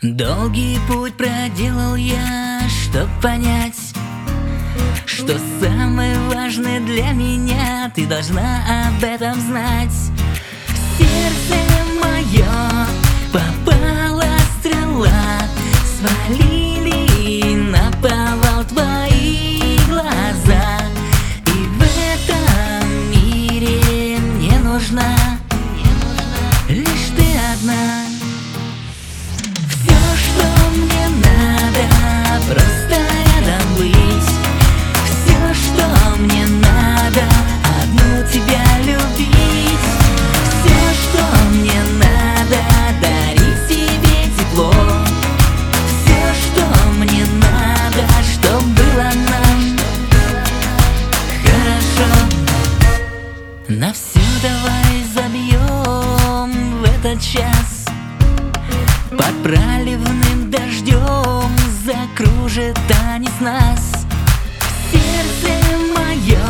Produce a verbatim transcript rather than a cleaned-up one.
Долгий путь проделал я, чтоб понять, что самое важное для меня, ты должна об этом знать. В сердце мое попала стрела, свалили на повал твои глаза. И в этом мире мне нужна лишь ты одна. Все, что мне надо, просто рядом быть. Все, что мне надо, одну тебя любить. Все, что мне надо, дарить тебе тепло. Все, что мне надо, чтоб было нам хорошо. На все давай забьем в этот час. Под проливным дождем закружит танец нас. Сердце мое